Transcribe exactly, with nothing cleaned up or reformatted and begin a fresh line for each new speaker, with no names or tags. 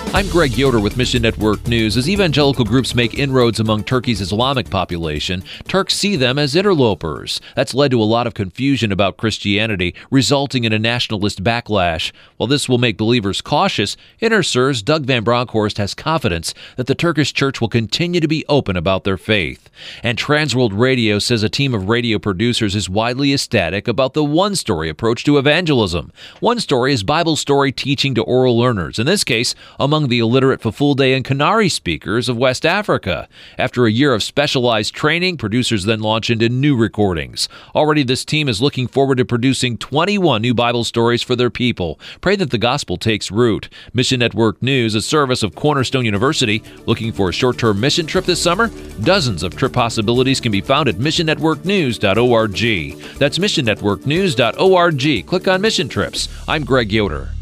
I'm Greg Yoder with Mission Network News. As evangelical groups make inroads among Turkey's Islamic population, Turks see them as interlopers. That's led to a lot of confusion about Christianity, resulting in a nationalist backlash. While this will make believers cautious, InterSur's Doug Van Bronckhorst has confidence that the Turkish church will continue to be open about their faith. And Transworld Radio says a team of radio producers is widely ecstatic about the One Story approach to evangelism. One Story is Bible story teaching to oral learners, in this case, among the illiterate Fulfulde and Kanari speakers of West Africa. After a year of specialized training, producers then launch into new recordings. Already this team is looking forward to producing twenty-one new Bible stories for their people. Pray that the gospel takes root. Mission Network News, a service of Cornerstone University. Looking for a short-term mission trip this summer? Dozens of trip possibilities can be found at mission network news dot org. That's mission network news dot org. Click on Mission Trips. I'm Greg Yoder.